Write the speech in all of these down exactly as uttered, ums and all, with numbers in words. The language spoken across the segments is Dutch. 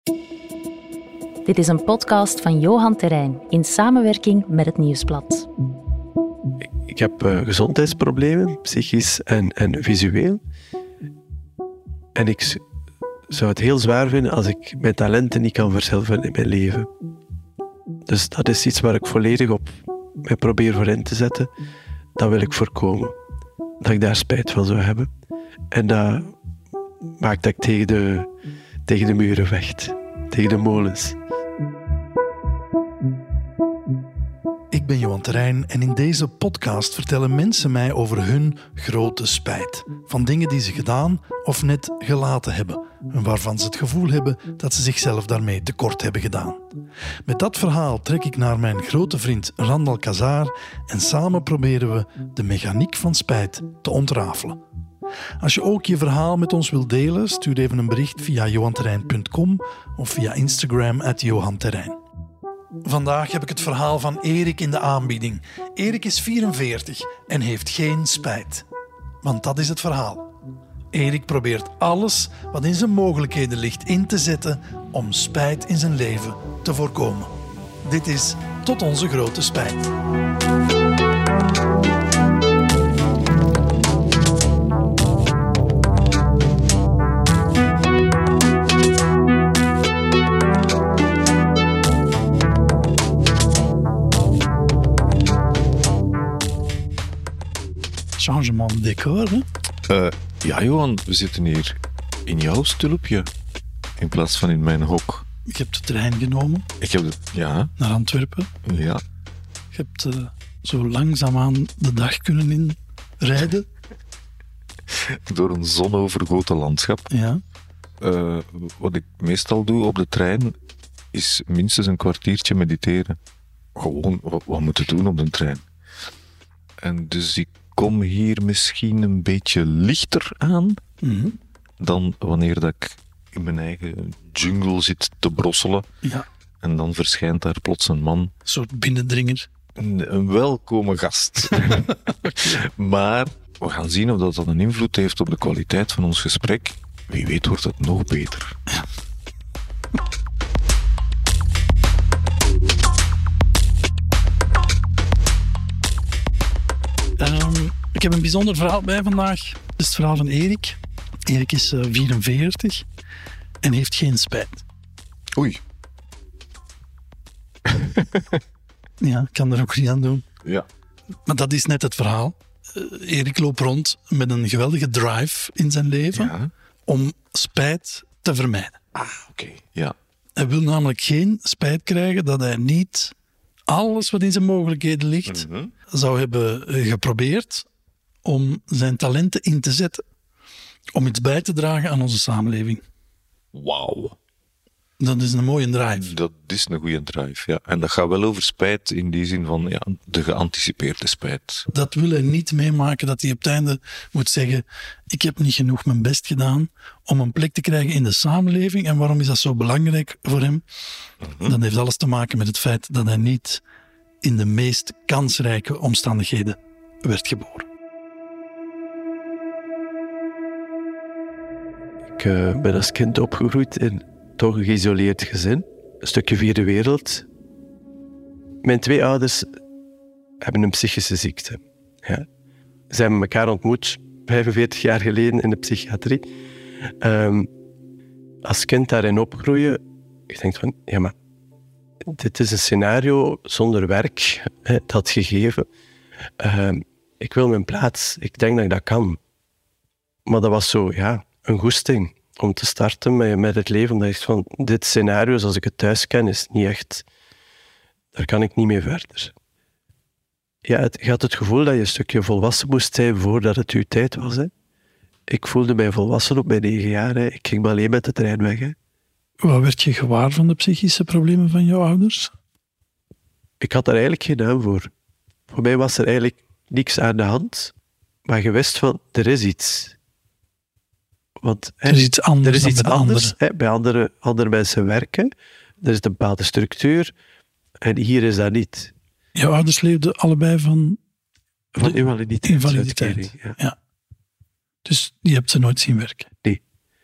Dit is een podcast van Johan Terrein in samenwerking met het Nieuwsblad. Ik heb uh, gezondheidsproblemen, psychisch en, en visueel. En ik zou het heel zwaar vinden als ik mijn talenten niet kan verzilveren in mijn leven. Dus dat is iets waar ik volledig op mij probeer voor in te zetten. Dat wil ik voorkomen. Dat ik daar spijt van zou hebben. En dat maakt dat ik tegen de, tegen de muren vecht. Tegen de molens. Ik ben Johan Terrein en in deze podcast vertellen mensen mij over hun grote spijt. Van dingen die ze gedaan of net gelaten hebben. En waarvan ze het gevoel hebben dat ze zichzelf daarmee tekort hebben gedaan. Met dat verhaal trek ik naar mijn grote vriend Randal Kazaar en samen proberen we de mechaniek van spijt te ontrafelen. Als je ook je verhaal met ons wilt delen, stuur even een bericht via johan terrein punt com of via Instagram at johan terrein. Vandaag heb ik het verhaal van Erik in de aanbieding. Erik is vierenveertig en heeft geen spijt. Want dat is het verhaal. Erik probeert alles wat in zijn mogelijkheden ligt in te zetten om spijt in zijn leven te voorkomen. Dit is Tot onze grote spijt. Changement de decor, hè? Uh, ja, Johan, we zitten hier in jouw stulpje in plaats van in mijn hok. Je hebt de trein genomen. Ik heb het, ja. Naar Antwerpen. Ja. Je hebt uh, zo langzaamaan de dag kunnen inrijden. Door een zonovergoten landschap. Ja. Uh, wat ik meestal doe op de trein is minstens een kwartiertje mediteren. Gewoon wat, wat moeten doen op de trein. En dus ik kom hier misschien een beetje lichter aan mm-hmm. dan wanneer dat ik in mijn eigen jungle zit te brosselen. Ja. En dan verschijnt daar plots een man. Een soort binnendringer. Een, een welkome gast. Okay. Maar we gaan zien of dat, dat een invloed heeft op de kwaliteit van ons gesprek. Wie weet wordt het nog beter. Ja. Um, ik heb een bijzonder verhaal bij vandaag. Het is het verhaal van Erik. Erik is uh, vierenveertig en heeft geen spijt. Oei. Ja, ik kan er ook niet aan doen. Ja. Maar dat is net het verhaal. Uh, Erik loopt rond met een geweldige drive in zijn leven ja. om spijt te vermijden. Ah, oké. Okay. Ja. Hij wil namelijk geen spijt krijgen dat hij niet alles wat in zijn mogelijkheden ligt, mm-hmm. zou hebben geprobeerd om zijn talenten in te zetten. Om iets bij te dragen aan onze samenleving. Wauw. Dat is een mooie drive. Dat is een goede drive, ja. En dat gaat wel over spijt in die zin van ja, de geanticipeerde spijt. Dat wil hij niet meemaken, dat hij op het einde moet zeggen, ik heb niet genoeg mijn best gedaan om een plek te krijgen in de samenleving. En waarom is dat zo belangrijk voor hem? Mm-hmm. Dat heeft alles te maken met het feit dat hij niet in de meest kansrijke omstandigheden werd geboren. Ik uh, ben als kind opgegroeid in toch een geïsoleerd gezin. Een stukje vierde wereld. Mijn twee ouders hebben een psychische ziekte. Ja. Ze hebben elkaar ontmoet vijfenveertig jaar geleden in de psychiatrie. Um, als kind daarin opgroeien, ik denk van, ja maar, dit is een scenario zonder werk, hè, dat gegeven. Um, ik wil mijn plaats, ik denk dat ik dat kan. Maar dat was zo, ja, een goesting om te starten met, met het leven. Omdat ik van, dit scenario, zoals ik het thuis ken, is niet echt... Daar kan ik niet mee verder. Ja, het, je had het gevoel dat je een stukje volwassen moest zijn voordat het uw tijd was. Hè. Ik voelde mij volwassen op mijn negen jaar. Hè. Ik ging maar alleen met de trein weg. Hè. Wat werd je gewaar van de psychische problemen van jouw ouders? Ik had daar eigenlijk geen naam voor. Voor mij was er eigenlijk niks aan de hand. Maar je wist van, er is iets. Want, hè, er is iets anders, er is iets bij, anders andere. hè, bij andere, andere mensen werken. Er is een bepaalde structuur. En hier is dat niet. Jouw ouders leefden allebei van... Van invaliditeit. Invaliditeit, ja. ja. Dus je hebt ze nooit zien werken? Nee.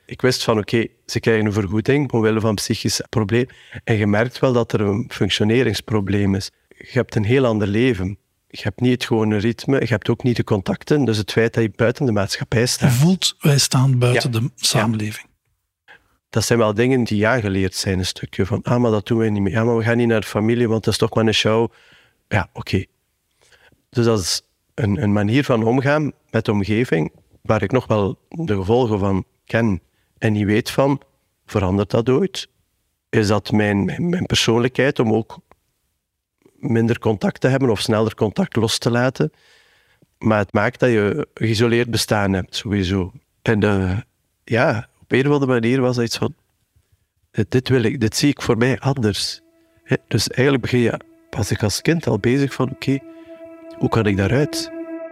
Ik wist van oké, okay, ze krijgen een vergoeding omwille van psychisch probleem. En je merkt wel dat er een functioneringsprobleem is. Je hebt een heel ander leven. Je hebt niet het gewone ritme, je hebt ook niet de contacten. Dus het feit dat je buiten de maatschappij staat. Je voelt, wij staan buiten ja. de samenleving. Ja. Dat zijn wel dingen die aangeleerd zijn, een stukje van, ah, maar dat doen wij niet meer. Ja, maar we gaan niet naar de familie, want dat is toch maar een show. Ja, oké. Okay. Dus dat is een, een manier van omgaan met de omgeving, waar ik nog wel de gevolgen van ken en niet weet van, verandert dat ooit? Is dat mijn, mijn, mijn persoonlijkheid om ook minder contact te hebben of sneller contact los te laten? Maar het maakt dat je geïsoleerd bestaan hebt, sowieso. En uh, ja, op een of andere manier was dat iets van, dit, dit wil ik, dit zie ik voor mij anders. He, dus eigenlijk begin je, was ik als kind al bezig van, oké, okay, hoe kan ik daaruit?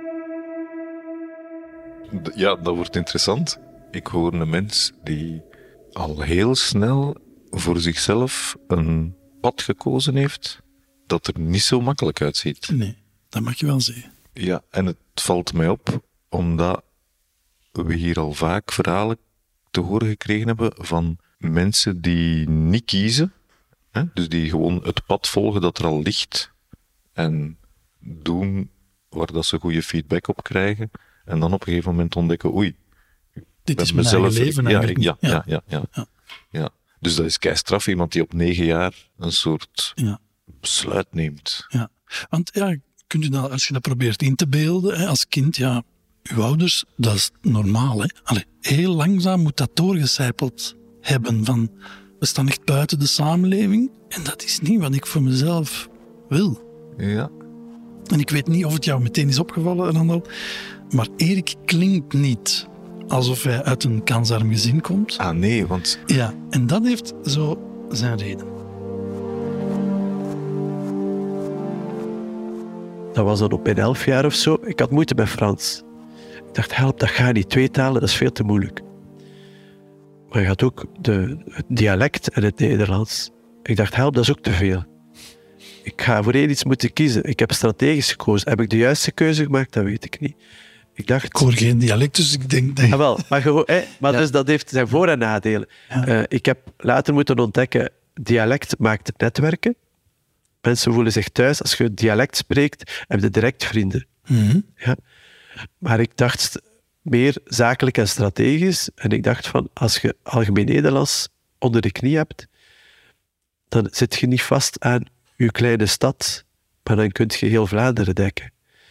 Ja, dat wordt interessant. Ik hoor een mens die al heel snel voor zichzelf een pad gekozen heeft dat er niet zo makkelijk uitziet. Nee, dat mag je wel zeggen. Ja, en het valt mij op, omdat we hier al vaak verhalen te horen gekregen hebben van mensen die niet kiezen, hè, dus die gewoon het pad volgen dat er al ligt en doen waar dat ze goede feedback op krijgen en dan op een gegeven moment ontdekken, oei, dit is mijn eigen leven ja, eigenlijk. Ja, ja, ja. Ja, ja, ja. Ja. ja. Dus dat is keistraf, iemand die op negen jaar een soort ja. besluit neemt. Ja, want ja, kunt u dat, als je dat probeert in te beelden, hè, als kind, ja, uw ouders, dat is normaal. Hè? Allee, heel langzaam moet dat doorgecijpeld hebben van, we staan echt buiten de samenleving en dat is niet wat ik voor mezelf wil. Ja. En ik weet niet of het jou meteen is opgevallen, Randal, maar Erik klinkt niet alsof hij uit een kansarm gezin komt. Ah nee, want... Ja, en dat heeft zo zijn reden. Dat was dan op mijn elf jaar of zo. Ik had moeite met Frans. Ik dacht, help, dat gaat niet. Twee talen, dat is veel te moeilijk. Maar je had ook de, het dialect en het Nederlands. Ik dacht, help, dat is ook te veel. Ik ga voor één iets moeten kiezen. Ik heb strategisch gekozen. Heb ik de juiste keuze gemaakt? Dat weet ik niet. Ik dacht... Ik hoor geen dialect, dus ik denk... Nee. Ah, wel, maar gewoon, hè, maar Ja. dus dat heeft zijn voor- en nadelen. Ja. Uh, ik heb later moeten ontdekken, dialect maakt netwerken. Mensen voelen zich thuis. Als je dialect spreekt, heb je direct vrienden. Mm-hmm. Ja. Maar ik dacht meer zakelijk en strategisch. En ik dacht van, als je algemeen Nederlands onder de knie hebt, dan zit je niet vast aan je kleine stad, maar dan kun je heel Vlaanderen dekken.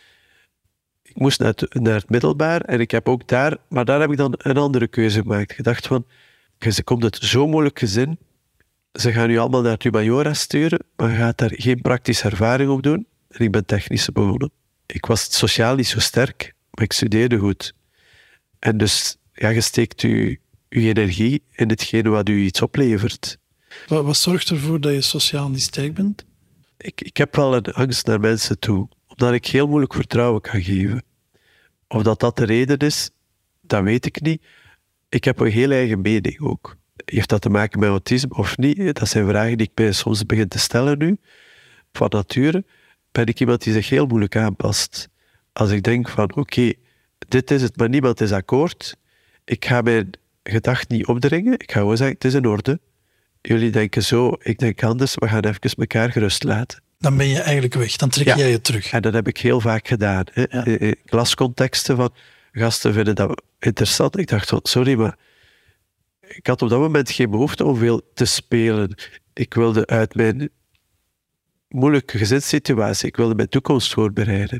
Ik moest naar het, naar het middelbaar en ik heb ook daar, maar daar heb ik dan een andere keuze gemaakt. Ik dacht van, je komt het zo moeilijk gezin, ze gaan je allemaal naar het Humaniora sturen, maar je gaat daar geen praktische ervaring op doen. En ik ben technisch begonnen. Ik was sociaal niet zo sterk, maar ik studeerde goed. En dus, ja, je steekt je, je energie in hetgene wat u iets oplevert. Wat, wat zorgt ervoor dat je sociaal niet sterk bent? Ik, ik heb wel een angst naar mensen toe, omdat ik heel moeilijk vertrouwen kan geven. Of dat dat de reden is, dat weet ik niet. Ik heb een heel eigen mening ook. Heeft dat te maken met autisme of niet? Dat zijn vragen die ik mij soms begin te stellen nu. Van nature ben ik iemand die zich heel moeilijk aanpast. Als ik denk van, oké, okay, dit is het, maar niemand is akkoord. Ik ga mijn gedachten niet opdringen. Ik ga gewoon zeggen, het is in orde. Jullie denken zo, ik denk anders. We gaan even elkaar gerust laten. Dan ben je eigenlijk weg. Dan trek Ja. jij je terug. En dat heb ik heel vaak gedaan. Hè. Ja. In klascontexten van gasten vinden dat interessant. Ik dacht, sorry, maar ik had op dat moment geen behoefte om veel te spelen. Ik wilde uit mijn moeilijke gezinssituatie, ik wilde mijn toekomst voorbereiden.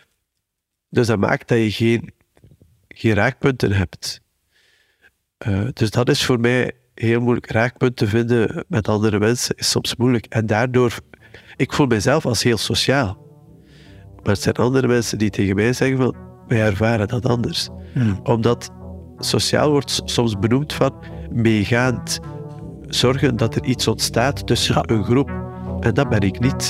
Dus dat maakt dat je geen, geen raakpunten hebt. Uh, dus dat is voor mij heel moeilijk. Raakpunten vinden met andere mensen is soms moeilijk. En daardoor, ik voel mezelf als heel sociaal. Maar het zijn andere mensen die tegen mij zeggen van, wij ervaren dat anders. Hmm. Omdat sociaal wordt soms benoemd van meegaand zorgen dat er iets ontstaat tussen Ja. een groep. En dat ben ik niet.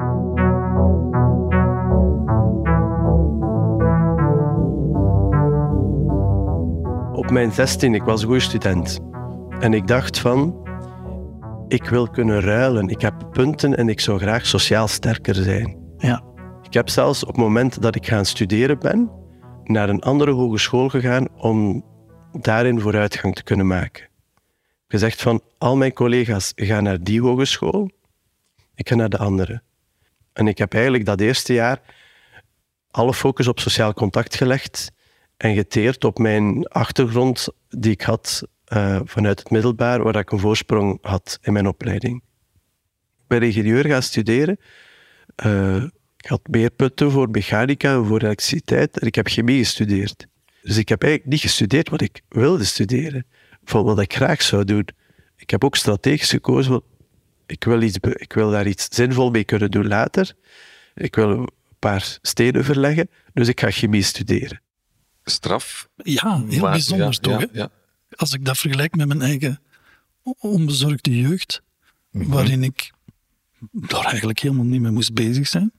Op mijn zestien, ik was een goede student. En ik dacht van, ik wil kunnen ruilen. Ik heb punten en ik zou graag sociaal sterker zijn. Ja. Ik heb zelfs op het moment dat ik gaan studeren ben, naar een andere hogeschool gegaan om daarin vooruitgang te kunnen maken. Gezegd van, al mijn collega's gaan naar die hogeschool, ik ga naar de andere. En ik heb eigenlijk dat eerste jaar alle focus op sociaal contact gelegd en geteerd op mijn achtergrond die ik had uh, vanuit het middelbaar, waar ik een voorsprong had in mijn opleiding. Ik ben ingenieur gaan studeren. Uh, ik had beerputten voor mechanica, voor elektriciteit en ik heb chemie gestudeerd. Dus ik heb eigenlijk niet gestudeerd wat ik wilde studeren, van wat ik graag zou doen. Ik heb ook strategisch gekozen, ik wil, iets, ik wil daar iets zinvol mee kunnen doen later. Ik wil een paar stenen verleggen, dus ik ga chemie studeren. Straf. Ja, heel maar, bijzonder ja, toch? Ja, hè? ja. Als ik dat vergelijk met mijn eigen onbezorgde jeugd, mm-hmm. waarin ik daar eigenlijk helemaal niet mee moest bezig zijn.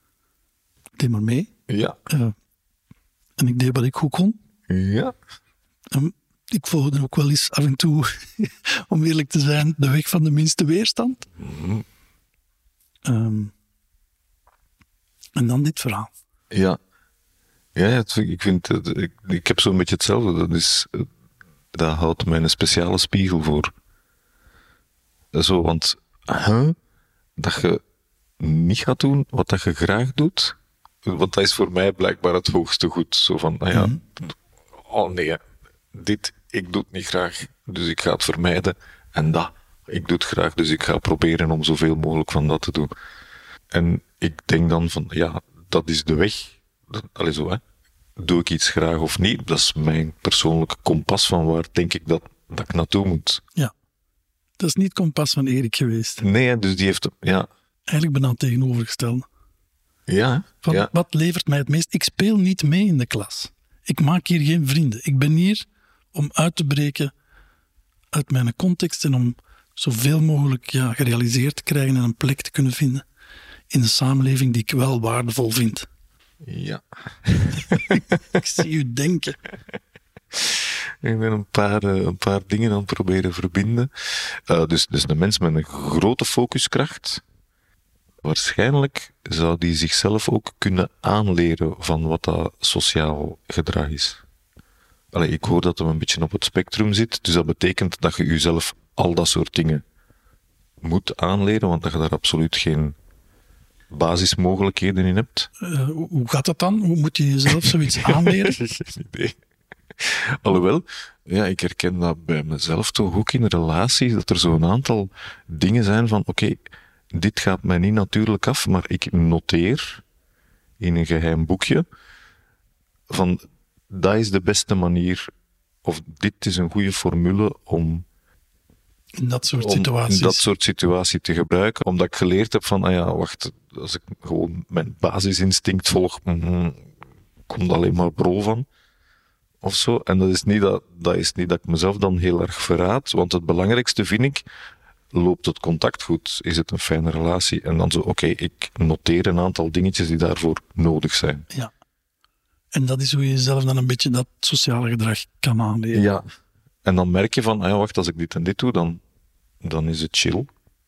Ik deed maar mee. Ja. Uh, en ik deed wat ik goed kon. Ja. En ik volgde ook wel eens af en toe, om eerlijk te zijn, de weg van de minste weerstand. Mm-hmm. Um, en dan dit verhaal. Ja. Ja, het, ik vind, ik, ik heb zo'n beetje hetzelfde. Dat is, dat houdt mij een speciale spiegel voor. Zo, want huh, dat je niet gaat doen wat dat je graag doet, want dat is voor mij blijkbaar het hoogste goed. Zo van, nou ja, mm-hmm. oh nee, dit, ik doe het niet graag, dus ik ga het vermijden. En dat, ik doe het graag, dus ik ga proberen om zoveel mogelijk van dat te doen. En ik denk dan van, ja, dat is de weg. Allee zo, hè. Doe ik iets graag of niet? Dat is mijn persoonlijke kompas van waar denk ik dat, dat ik naartoe moet. Ja, dat is niet het kompas van Erik geweest. Nee, dus die heeft, ja. Eigenlijk bijna het tegenovergestelde. Ja, van, ja. Wat levert mij het meest? Ik speel niet mee in de klas. Ik maak hier geen vrienden. Ik ben hier om uit te breken uit mijn context en om zoveel mogelijk ja, gerealiseerd te krijgen en een plek te kunnen vinden in een samenleving die ik wel waardevol vind. Ja. Ik zie u denken. Ik ben een paar, uh, een paar dingen aan het proberen verbinden. Uh, dus, dus een mens met een grote focuskracht, waarschijnlijk zou die zichzelf ook kunnen aanleren van wat dat sociaal gedrag is. Allee, ik hoor dat hij een beetje op het spectrum zit, dus dat betekent dat je jezelf al dat soort dingen moet aanleren, want dat je daar absoluut geen basismogelijkheden in hebt. Uh, hoe gaat dat dan? Hoe moet je jezelf zoiets aanleren? Geen idee. Alhoewel, ja, ik herken dat bij mezelf toch ook in relaties, dat er zo'n aantal dingen zijn van, oké, okay, dit gaat mij niet natuurlijk af, maar ik noteer in een geheim boekje van, dat is de beste manier, of dit is een goede formule om in dat soort om situaties. in dat soort situatie te gebruiken, omdat ik geleerd heb van, ah ja, wacht, als ik gewoon mijn basisinstinct volg, mm, komt alleen maar bro van. Of zo. En dat is, niet dat, dat is niet dat ik mezelf dan heel erg verraad, want het belangrijkste vind ik, loopt het contact goed? Is het een fijne relatie? En dan zo, oké, okay, ik noteer een aantal dingetjes die daarvoor nodig zijn. Ja. En dat is hoe je jezelf dan een beetje dat sociale gedrag kan aanleren. Ja. En dan merk je van, ah ja, wacht, als ik dit en dit doe, dan, dan is het chill.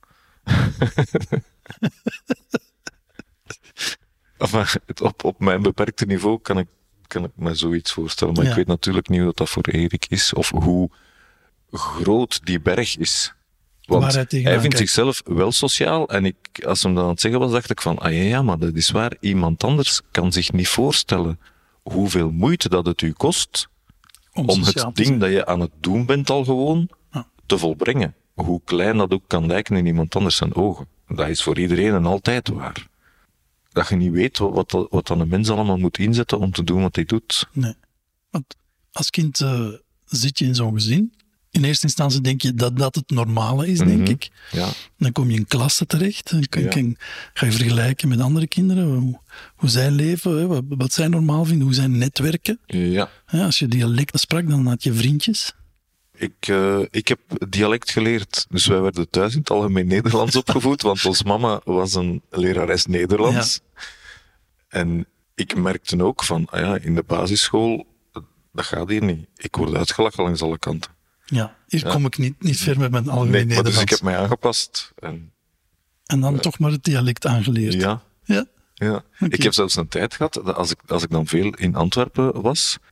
Enfin, op, op mijn beperkte niveau kan ik kan ik me zoiets voorstellen. Maar ja. Ik weet natuurlijk niet hoe dat voor Erik is, of hoe groot die berg is. Want hij, hij vindt zichzelf wel sociaal, en ik, als hem dat aan het zeggen was, dacht ik van, ah ja, ja, maar dat is waar, iemand anders kan zich niet voorstellen hoeveel moeite dat het u kost om, om het ding zijn. Dat je aan het doen bent al gewoon ja. te volbrengen. Hoe klein dat ook kan lijken in iemand anders zijn ogen. Dat is voor iedereen en altijd waar. Dat je niet weet wat, wat, wat dan een mens allemaal moet inzetten om te doen wat hij doet. Nee. Want als kind uh, zit je in zo'n gezin. In eerste instantie denk je dat dat het normale is, denk mm-hmm. ik. Ja. Dan kom je in klassen terecht. En kan, ja. kan, ga je vergelijken met andere kinderen. Hoe, hoe zij leven, hè, wat, wat zij normaal vinden, hoe zij netwerken. Ja. Ja, als je dialect sprak, dan had je vriendjes. Ik, uh, ik heb dialect geleerd. Dus wij werden thuis in het algemeen Nederlands opgevoed, want ons mama was een lerares Nederlands. Ja. En ik merkte ook van, ah ja, in de basisschool, dat gaat hier niet. Ik word uitgelachen langs alle kanten. Ja, hier ja. kom ik niet, niet ver met mijn algemeen nee, Nederlands. Dus ik heb mij aangepast. En, en dan uh, toch maar het dialect aangeleerd. Ja. Ja? ja. Okay. Ik heb zelfs een tijd gehad, dat als ik, als ik dan veel in Antwerpen was,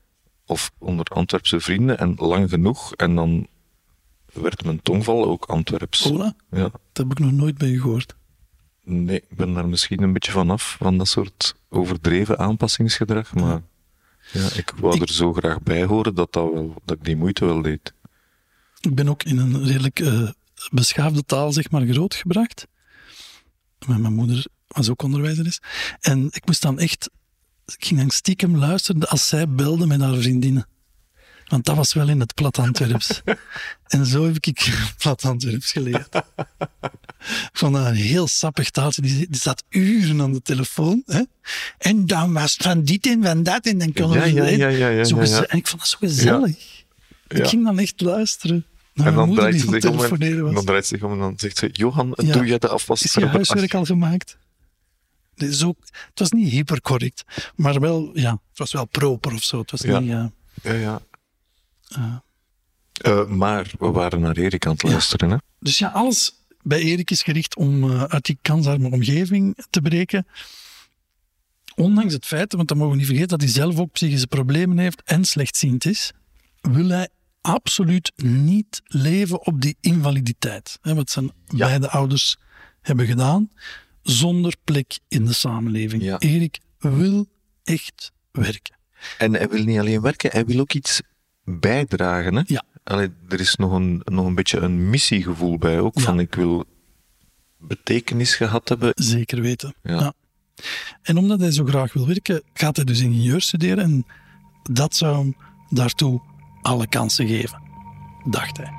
of onder Antwerpse vrienden en lang genoeg. En dan werd mijn tongval ook Antwerps. Ola? Ja. Dat heb ik nog nooit bij je gehoord. Nee, ik ben daar misschien een beetje van af, van dat soort overdreven aanpassingsgedrag. Maar ja, ik wou Ik- er zo graag bij horen dat, dat, wel, dat ik die moeite wel deed. Ik ben ook in een redelijk uh, beschaafde taal, zeg maar, grootgebracht. Maar mijn moeder was ook onderwijzeres. En ik moest dan echt... Ik ging dan stiekem luisteren als zij belde met haar vriendinnen. Want dat was wel in het plat Antwerps. En zo heb ik plat Antwerps geleerd. Ik vond dat een heel sappig taaltje. Die, die zat uren aan de telefoon. Hè? En dan was het van dit en van dat. En dan kon Ja, er ja, ja, ja, ja, zo ja, geze- ja. En ik vond dat zo gezellig. Ja. Ik ging dan echt luisteren naar En mijn dan moeder draait die ze aan het zich om en, telefoneren was. dan draait ze zich om en dan zegt ze: Johan, Ja. doe jij de afwas? Is je huiswerk al gemaakt? Nee, zo, het was niet hypercorrect, maar wel, ja, het was wel proper of zo. Het was Ja. niet... Uh, Ja, ja. uh, Uh, maar we waren naar Erik aan het Ja. luisteren. Hè? dus ja, alles bij Erik is gericht om uh, uit die kansarme omgeving te breken. Ondanks het feit, want dat mogen we niet vergeten, dat hij zelf ook psychische problemen heeft en slechtziend is, wil hij absoluut niet leven op die invaliditeit. Hè, wat zijn Ja. beide ouders hebben gedaan, zonder plek in de samenleving. Ja. Erik wil echt werken. En hij wil niet alleen werken, hij wil ook iets bijdragen. Hè? Ja. Allee, er is nog een, nog een beetje een missiegevoel bij ook. Ja. Van ik wil betekenis gehad hebben. Zeker weten. Ja. Ja. En omdat hij zo graag wil werken, gaat hij dus ingenieur studeren. En dat zou hem daartoe alle kansen geven, dacht hij.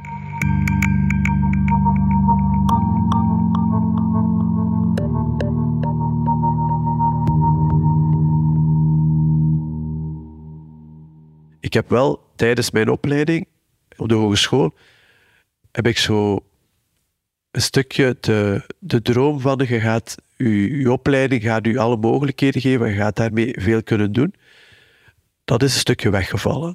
Ik heb wel tijdens mijn opleiding op de hogeschool heb ik zo een stukje de, de droom van je gaat je, je opleiding gaat u alle mogelijkheden geven en je gaat daarmee veel kunnen doen. Dat is een stukje weggevallen.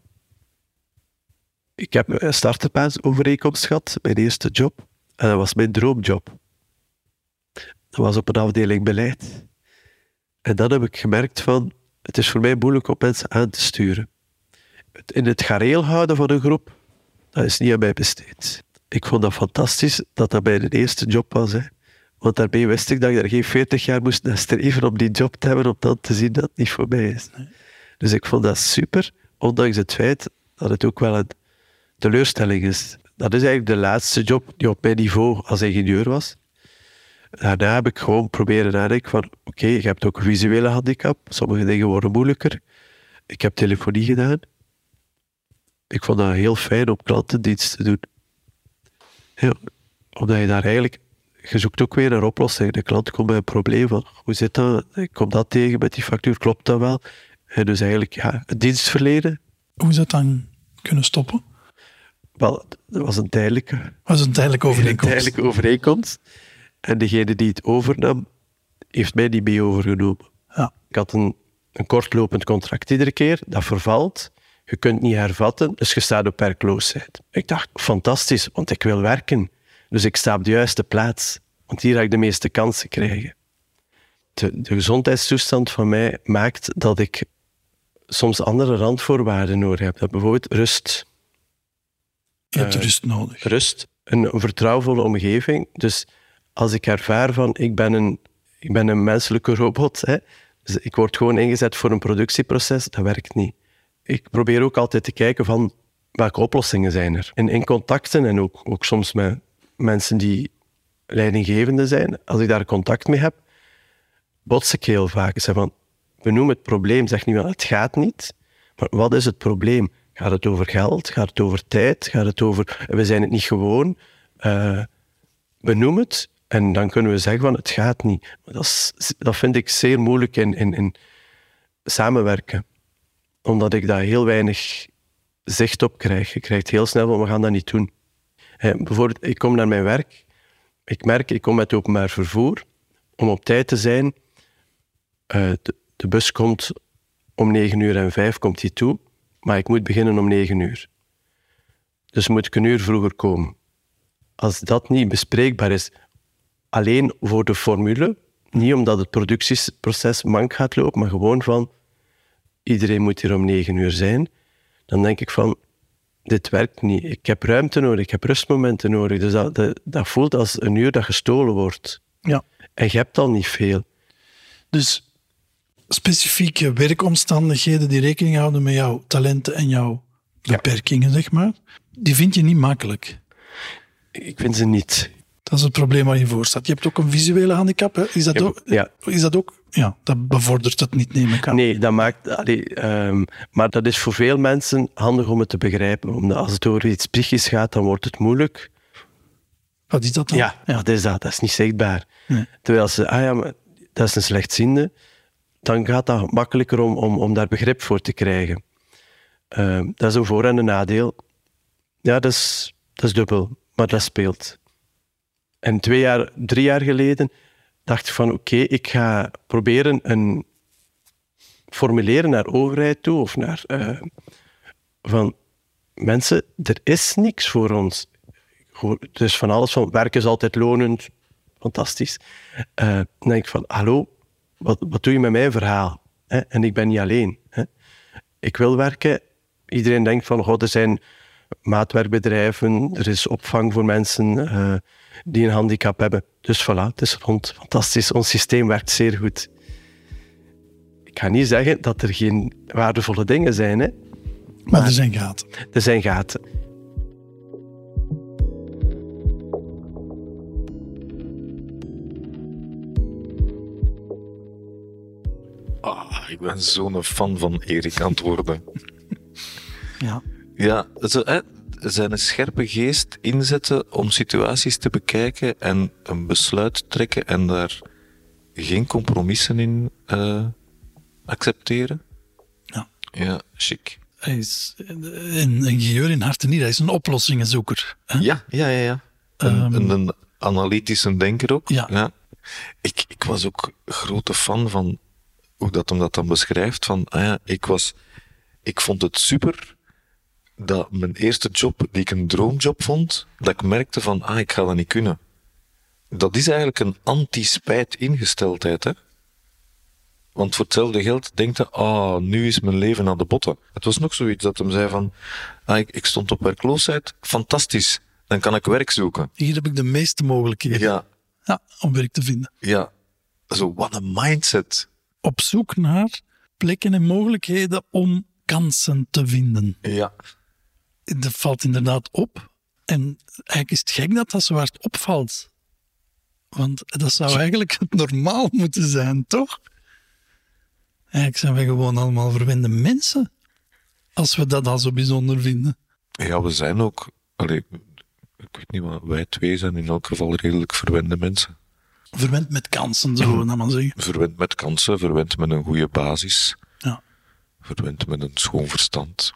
Ik heb een starterpaansovereenkomst gehad, mijn eerste job. En dat was mijn droomjob. Dat was op een afdeling beleid. En dan heb ik gemerkt van, het is voor mij moeilijk om mensen aan te sturen. Het in het gareel houden van een groep, dat is niet aan mij besteed. Ik vond dat fantastisch dat dat mijn eerste job was. Hè. Want daarmee wist ik dat ik er geen veertig jaar moest naar streven om die job te hebben, om dan te zien dat het niet voor mij is. Nee. Dus ik vond dat super, ondanks het feit dat het ook wel een teleurstelling is. Dat is eigenlijk de laatste job die op mijn niveau als ingenieur was. Daarna heb ik gewoon proberen nadenken van, oké, okay, je hebt ook een visuele handicap, sommige dingen worden moeilijker. Ik heb telefonie gedaan. Ik vond dat heel fijn om klantendienst te doen. Ja, omdat je daar eigenlijk... Je zoekt ook weer naar oplossingen. De klant komt met een probleem van, hoe zit dat? Ik kom dat tegen met die factuur, klopt dat wel? En dus eigenlijk, ja, het dienstverlenen. Hoe is dat dan kunnen stoppen? Wel, dat was een tijdelijke, Dat was een tijdelijke een overeenkomst. tijdelijke overeenkomst. En degene die het overnam, heeft mij niet mee overgenomen. Ja. Ik had een, een kortlopend contract iedere keer, dat vervalt. Je kunt niet hervatten, dus je staat op werkloosheid. Ik dacht, fantastisch, want ik wil werken. Dus ik sta op de juiste plaats, want hier ga ik de meeste kansen krijgen. De, de gezondheidstoestand van mij maakt dat ik soms andere randvoorwaarden nodig heb. Dat bijvoorbeeld rust. Je hebt Uh, rust nodig. Rust, een, een vertrouwvolle omgeving. Dus als ik ervaar van, ik ben een, ik ben een menselijke robot, hè, dus ik word gewoon ingezet voor een productieproces, dat werkt niet. Ik probeer ook altijd te kijken van, welke oplossingen zijn er? In, in contacten en ook, ook soms met mensen die leidinggevende zijn, als ik daar contact mee heb, bots ik heel vaak. Ik zeg van, benoem het probleem, zeg niet wel, het gaat niet, maar wat is het probleem? Gaat het over geld? Gaat het over tijd? Gaat het over, we zijn het niet gewoon? Uh, benoem het en dan kunnen we zeggen van, het gaat niet. Dat, is, dat vind ik zeer moeilijk in, in, in samenwerken. Omdat ik daar heel weinig zicht op krijg. Je krijgt heel snel van, we gaan dat niet doen. Hey, bijvoorbeeld, ik kom naar mijn werk. Ik merk, ik kom met openbaar vervoer. Om op tijd te zijn. Uh, de, de bus komt om negen uur en vijf komt die toe. Maar ik moet beginnen om negen uur. Dus moet ik een uur vroeger komen. Als dat niet bespreekbaar is, alleen voor de formule, niet omdat het productieproces mank gaat lopen, maar gewoon van, iedereen moet hier om negen uur zijn, dan denk ik van, dit werkt niet. Ik heb ruimte nodig, ik heb rustmomenten nodig. Dus dat, dat, dat voelt als een uur dat gestolen wordt. Ja. En je hebt al niet veel. Dus specifieke werkomstandigheden die rekening houden met jouw talenten en jouw beperkingen, zeg maar, die vind je niet makkelijk. Ik vind ze niet. Dat is het probleem waar je voor staat. Je hebt ook een visuele handicap, hè? Is dat, Ja, ook, ja. is dat ook? Ja, dat bevordert het niet, neem ik aan. Nee, dat maakt... Allee, um, maar dat is voor veel mensen handig om het te begrijpen. Omdat als het over iets psychisch gaat, dan wordt het moeilijk. Wat is dat dan? Ja, ja. Wat is dat? Dat is niet zichtbaar. Nee. Terwijl ze... Ah ja, maar dat is een slechtziende. Dan gaat dat makkelijker om, om, om daar begrip voor te krijgen. Um, dat is een voor- en een nadeel. Ja, dat is, dat is dubbel. Maar dat speelt. En twee jaar, drie jaar geleden dacht ik van oké, okay, ik ga proberen een formuleren naar overheid toe of naar uh, van mensen, er is niks voor ons. Dus van alles van werken is altijd lonend, fantastisch. Uh, dan denk ik van hallo, wat, wat doe je met mijn verhaal? Hè? En ik ben niet alleen. Hè? Ik wil werken. Iedereen denkt van god, er zijn maatwerkbedrijven, er is opvang voor mensen uh, die een handicap hebben. Dus voilà, het is rond. Fantastisch. Ons systeem werkt zeer goed. Ik ga niet zeggen dat er geen waardevolle dingen zijn. Hè? Maar, maar er zijn gaten. Er zijn gaten. Ah, ik ben zo'n fan van Erik aan het worden. Ja. Ja, zo, hè, zijn scherpe geest inzetten om situaties te bekijken en een besluit trekken en daar geen compromissen in uh, accepteren. Ja. Ja, chic. Hij is een ingenieur in hart en nieren. Hij is een oplossingenzoeker. Hè? Ja, ja, ja. ja. Een, Um, een, een analytische denker ook. Ja. ja. Ik, ik was ook grote fan van hoe dat hem dat dan beschrijft. Van, ah ja, ik was... Ik vond het super dat mijn eerste job, die ik een droomjob vond, dat ik merkte van, ah, ik ga dat niet kunnen. Dat is eigenlijk een anti-spijt ingesteldheid, hè. Want voor hetzelfde geld denkt hij, ah, nu is mijn leven aan de botten. Het was nog zoiets dat hem zei van, ah, ik, ik stond op werkloosheid, fantastisch, dan kan ik werk zoeken. Hier heb ik de meeste mogelijkheden Ja, ja, om werk te vinden. ja. Zo, wat een mindset. Op zoek naar plekken en mogelijkheden om kansen te vinden. Ja. Dat valt inderdaad op. En eigenlijk is het gek dat dat zo hard opvalt. Want dat zou eigenlijk het normaal moeten zijn, toch? Eigenlijk zijn wij gewoon allemaal verwende mensen. Als we dat al zo bijzonder vinden. Ja, we zijn ook... Allee, ik weet niet wat... Wij twee zijn in elk geval redelijk verwende mensen. Verwend met kansen, zullen we dat maar zeggen. Verwend met kansen, verwend met een goede basis. Ja. Verwend met een schoon verstand.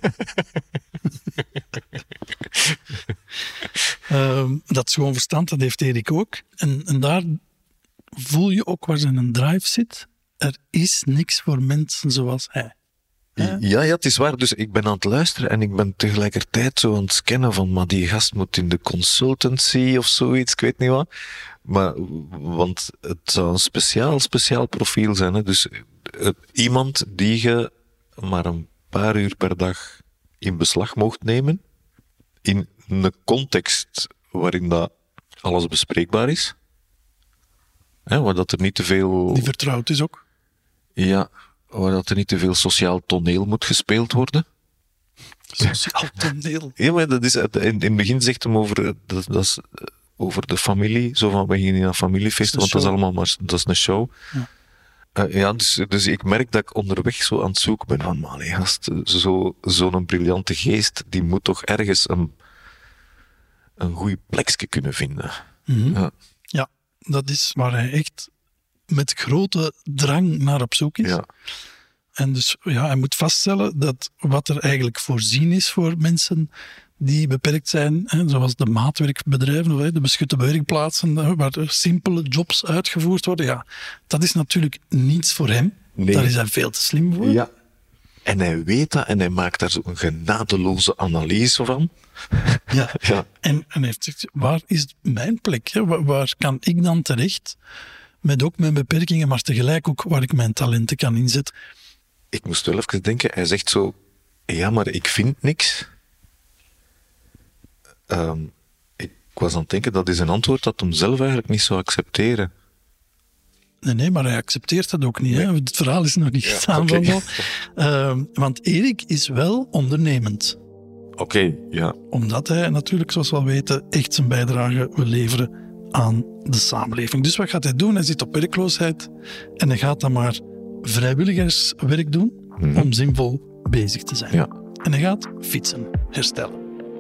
um, dat schoon verstand, dat heeft Erik ook. En, en daar voel je ook waar zijn drive zit. Er is niks voor mensen zoals hij. Ja, ja, het is waar. Dus ik ben aan het luisteren en ik ben tegelijkertijd zo aan het scannen van, maar die gast moet in de consultancy of zoiets, ik weet niet wat. Maar, want het zou een speciaal, speciaal profiel zijn. Hè? Dus uh, iemand die je maar een paar uur per dag in beslag mocht nemen, in een context waarin dat alles bespreekbaar is. Hè? Waar dat er niet te veel... Die vertrouwd is ook. Ja, waar dat er niet te veel sociaal toneel moet gespeeld worden. Sociaal toneel. Ja, maar dat is, in, in het begin zegt hem over, dat, dat is over de familie, zo van we gaan in een familiefeest, want dat is allemaal maar, dat is een show. Ja, uh, ja dus, dus ik merk dat ik onderweg zo aan het zoeken ben van, man, gast, zo, zo'n briljante geest, die moet toch ergens een, een goede plekje kunnen vinden. mm-hmm. Ja. Ja, dat is waar hij echt met grote drang naar op zoek is. Ja. En dus ja, hij moet vaststellen dat wat er eigenlijk voorzien is voor mensen die beperkt zijn, hè, zoals de maatwerkbedrijven, of, hè, de beschutte werkplaatsen, hè, waar er simpele jobs uitgevoerd worden, ja, dat is natuurlijk niets voor hem. Nee. Daar is hij veel te slim voor. Ja. En hij weet dat en hij maakt daar zo'n genadeloze analyse van. Ja. Ja. En, en hij heeft gezegd, waar is mijn plek? Hè? Waar, waar kan ik dan terecht? Met ook mijn beperkingen, maar tegelijk ook waar ik mijn talenten kan inzetten. Ik moest wel even denken, hij zegt zo, ja, maar ik vind niks. Um, ik was aan het denken, dat is een antwoord dat hem zelf eigenlijk niet zou accepteren. Nee, nee, maar hij accepteert dat ook niet. Nee. Hè? Het verhaal is nog niet ja, gedaan. Okay. Uh, want Erik is wel ondernemend. Oké, okay, ja. Omdat hij natuurlijk, zoals we al weten, echt zijn bijdrage wil leveren aan de samenleving. Dus wat gaat hij doen? Hij zit op werkloosheid en hij gaat dan maar vrijwilligerswerk doen hmm. om zinvol bezig te zijn. Ja. En hij gaat fietsen herstellen.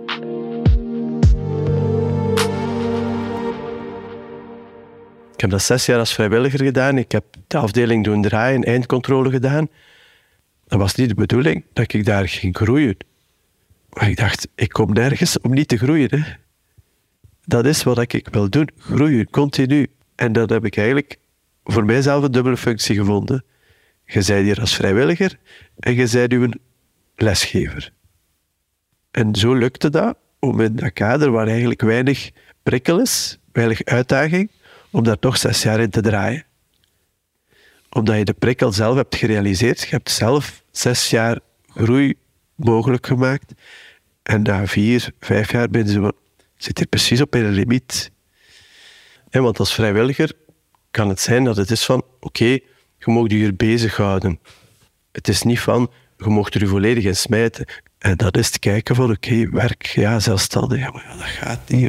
Ik heb dat zes jaar als vrijwilliger gedaan. Ik heb de afdeling doen draaien, eindcontrole gedaan. Dat was niet de bedoeling dat ik daar ging groeien. Maar ik dacht, ik kom nergens om niet te groeien. Hè. Dat is wat ik wil doen. Groeien, continu. En dat heb ik eigenlijk voor mijzelf een dubbele functie gevonden. Je bent hier als vrijwilliger en je bent uw lesgever. En zo lukte dat, om in dat kader waar eigenlijk weinig prikkel is, weinig uitdaging, om daar toch zes jaar in te draaien. Omdat je de prikkel zelf hebt gerealiseerd. Je hebt zelf zes jaar groei mogelijk gemaakt. En na vier, vijf jaar ben je zo, zit je precies op een limiet. En want als vrijwilliger kan het zijn dat het is van, oké, okay, je mag je hier bezighouden. Het is niet van, je mag er je volledig in smijten. En dat is te kijken van, oké, okay, werk, ja, zelfstandig. Ja, maar ja, dat gaat niet.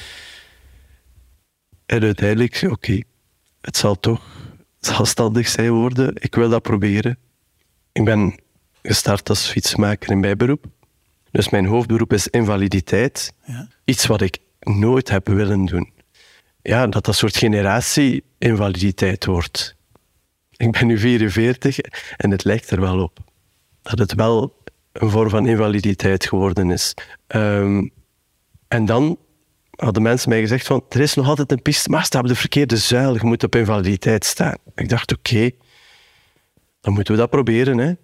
En uiteindelijk, oké, okay, het zal toch zelfstandig zijn worden. Ik wil dat proberen. Ik ben gestart als fietsmaker in mijn beroep. Dus mijn hoofdberoep is invaliditeit. Ja. Iets wat ik nooit heb willen doen. Ja, dat dat soort generatie-invaliditeit wordt. Ik ben nu vierenveertig en het lijkt er wel op. Dat het wel een vorm van invaliditeit geworden is. Um, en dan hadden mensen mij gezegd van, er is nog altijd een piste, maar sta op de verkeerde zuil, je moet op invaliditeit staan. Ik dacht, oké, okay, dan moeten we dat proberen. Hè.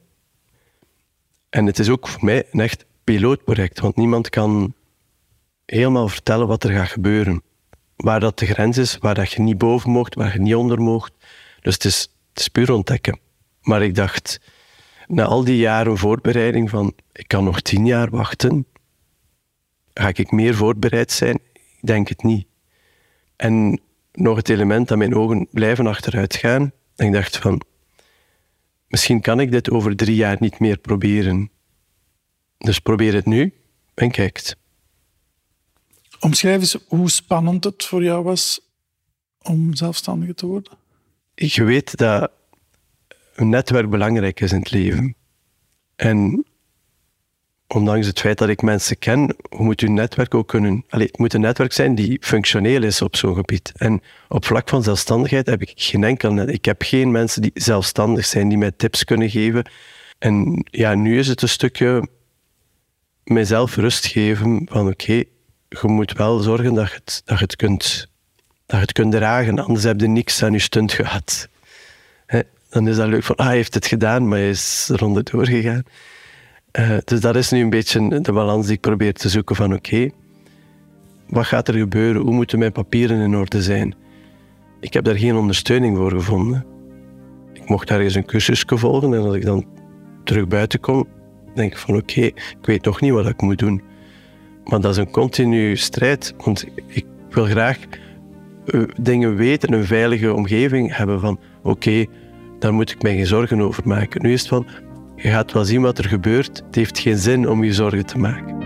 En het is ook voor mij een echt pilootproject, want niemand kan helemaal vertellen wat er gaat gebeuren. Waar dat de grens is, waar dat je niet boven mocht, waar je niet onder mocht. Dus het is, het is puur ontdekken. Maar ik dacht, na al die jaren voorbereiding van, ik kan nog tien jaar wachten, ga ik meer voorbereid zijn? Ik denk het niet. En nog het element dat mijn ogen blijven achteruit gaan. En ik dacht van, misschien kan ik dit over drie jaar niet meer proberen. Dus probeer het nu en kijk. Omschrijf eens hoe spannend het voor jou was om zelfstandige te worden. Je weet dat een netwerk belangrijk is in het leven. En ondanks het feit dat ik mensen ken, moet je netwerk ook kunnen... Allee, het moet een netwerk zijn die functioneel is op zo'n gebied. En op vlak van zelfstandigheid heb ik geen enkel net. Ik heb geen mensen die zelfstandig zijn, die mij tips kunnen geven. En ja, nu is het een stukje mijzelf rust geven van oké, okay, je moet wel zorgen dat je het, dat je het, kunt, dat je het kunt dragen, anders heb je niks aan je stunt gehad. He, dan is dat leuk van, ah, hij heeft het gedaan, maar hij is er onderdoor gegaan. Uh, dus dat is nu een beetje de balans die ik probeer te zoeken van oké, okay, wat gaat er gebeuren? Hoe moeten mijn papieren in orde zijn? Ik heb daar geen ondersteuning voor gevonden. Ik mocht daar eens een cursusje volgen en als ik dan terug buiten kom, denk ik van oké, okay, ik weet nog niet wat ik moet doen. Maar dat is een continue strijd, want ik wil graag uh, dingen weten, een veilige omgeving hebben van oké, okay, daar moet ik mij geen zorgen over maken. Nu is het van, je gaat wel zien wat er gebeurt. Het heeft geen zin om je zorgen te maken.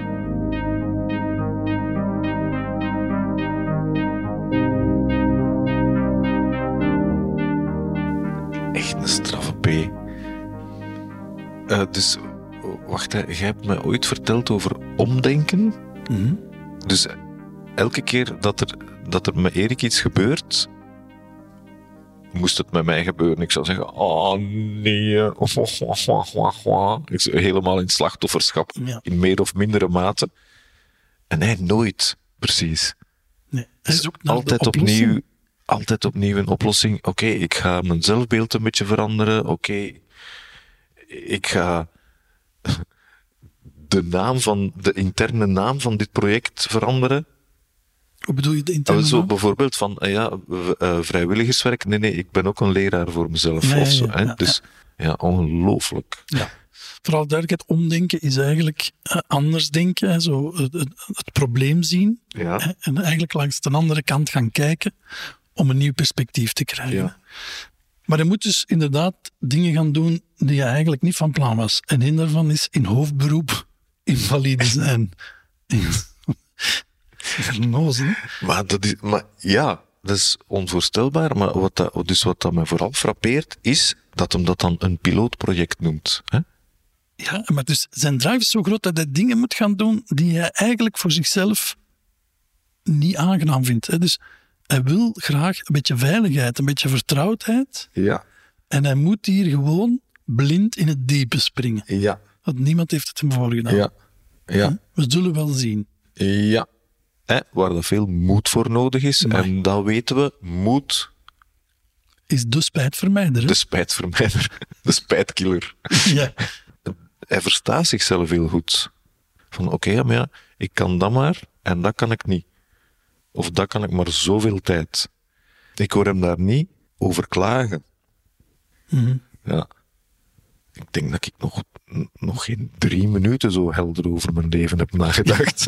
Echt een straffe P. Uh, dus, wacht, hè. Jij hebt me ooit verteld over omdenken. Mm-hmm. Dus elke keer dat er, dat er met Erik iets gebeurt, moest het met mij gebeuren. Ik zou zeggen, oh nee, ik zou helemaal in slachtofferschap, ja. In meer of mindere mate. En hij nooit, precies. Nee, hij is ook altijd opnieuw, altijd opnieuw een oplossing. Oké, okay, ik ga mijn zelfbeeld een beetje veranderen. Oké, okay, ik ga de naam van, de interne naam van dit project veranderen. Hoe bedoel je de interne Zo naam? bijvoorbeeld van, ja, uh, vrijwilligerswerk. Nee, nee, ik ben ook een leraar voor mezelf. Ja, of zo, ja, hè? Ja, dus, ja, ja ongelooflijk. Ja. Vooral duidelijkheid, omdenken is eigenlijk uh, anders denken. Hè, zo, het, het, het probleem zien. Ja. Hè, en eigenlijk langs de andere kant gaan kijken om een nieuw perspectief te krijgen. Ja. Maar je moet dus inderdaad dingen gaan doen die je eigenlijk niet van plan was. En een daarvan is in hoofdberoep invalide zijn. Vernozen, hè? Maar, dat is, maar ja, dat is onvoorstelbaar. Maar wat dat, dus wat dat mij vooral frappeert, is dat hem dat dan een pilootproject noemt. Hè? Ja, maar dus zijn drive is zo groot dat hij dingen moet gaan doen die hij eigenlijk voor zichzelf niet aangenaam vindt. Hè? Dus hij wil graag een beetje veiligheid, een beetje vertrouwdheid. Ja. En hij moet hier gewoon blind in het diepe springen. Ja. Want niemand heeft het hem voorgedaan. Ja. Ja. We zullen wel zien. Ja. Hè, waar er veel moed voor nodig is. Maar. En dat weten we, moed, Is de spijtvermijder. Hè? de spijtvermijder, de spijtkiller. Ja. Hij verstaat zichzelf heel goed. Van oké, okay, maar ja, ik kan dat maar en dat kan ik niet. Of dat kan ik maar zoveel tijd. Ik hoor hem daar niet over klagen. Mm-hmm. Ja. Ik denk dat ik nog, nog geen drie minuten zo helder over mijn leven heb nagedacht.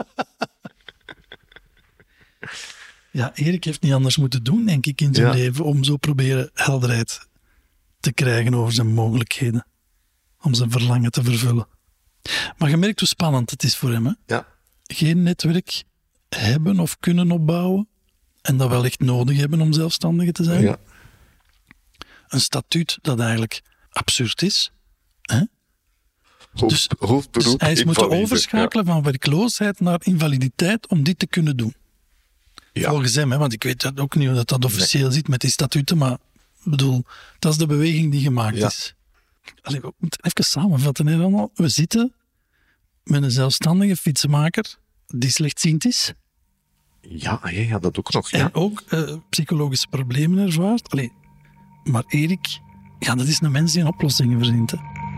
Ja, Erik heeft niet anders moeten doen, denk ik, in zijn Ja. leven om zo proberen helderheid te krijgen over zijn mogelijkheden. Om zijn verlangen te vervullen. Maar je merkt hoe spannend het is voor hem. Hè? Ja. Geen netwerk hebben of kunnen opbouwen. En dat wel echt nodig hebben om zelfstandige te zijn. Ja. Een statuut dat eigenlijk absurd is. Hè? Hoofd, Dus- hoofdberoep, Dus hij is moeten invalide. overschakelen van werkloosheid naar invaliditeit om dit te kunnen doen. Ja. Volgens hem, hè, want ik weet dat ook niet hoe dat, dat officieel zit met die statuten, maar ik bedoel, dat is de beweging die gemaakt Ja. is. Allee, we moeten even samenvatten. Hè, Ronald. We zitten met een zelfstandige fietsenmaker die slechtziend is Ja, ja, ja, dat ook nog. Ja. en ook eh, psychologische problemen ervaart. Allee, maar Erik, ja, dat is een mens die een oplossingen verzint. Hè.